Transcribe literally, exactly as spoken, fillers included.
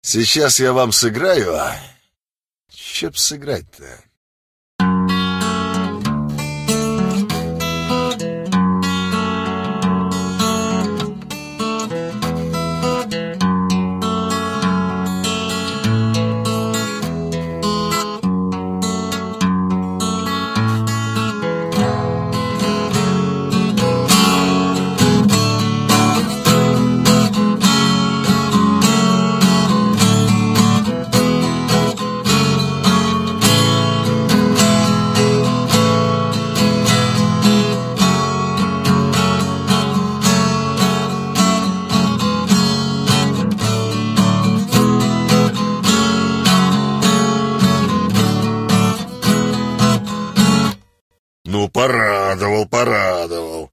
Сейчас я вам сыграю. Че б сыграть-то? Ну, порадовал, порадовал.